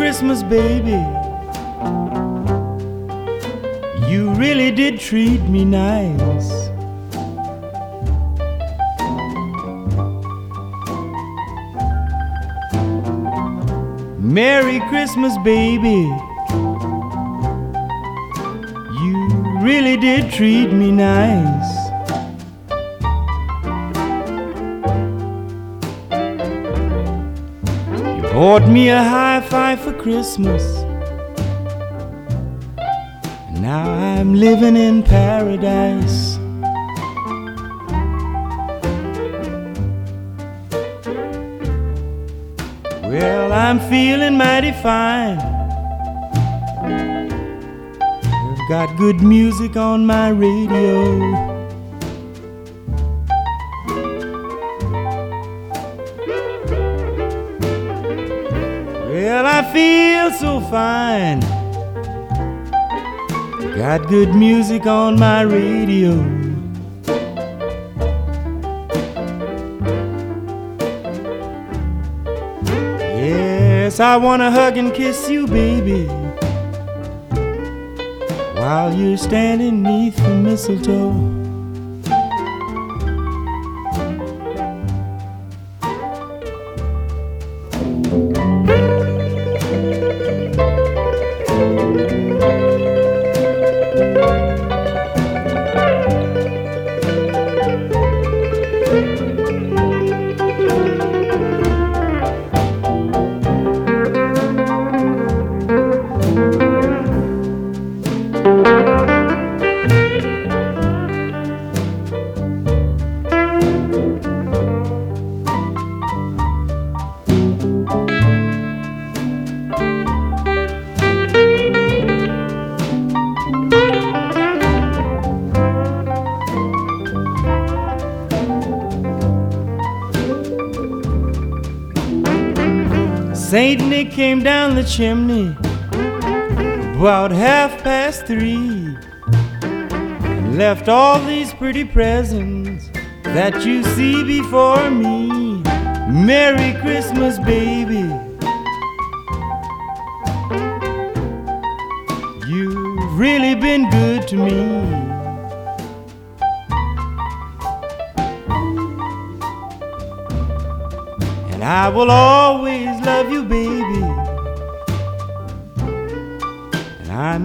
Christmas, baby. You really did treat me nice. Merry Christmas, baby. You really did treat me nice. You bought me a hi-fi for Christmas. And now I'm living in paradise. Well, I'm feeling mighty fine. I've got good music on my radio. Well, I feel so fine. Got good music on my radio. Yes, I wanna hug and kiss you, baby, while you're standing neath the mistletoe. Saint Nick came down the chimney about 3:30 and left all these pretty presents that you see before me. Merry Christmas, baby. You've really been good to me. And I will always love you, baby. And I'm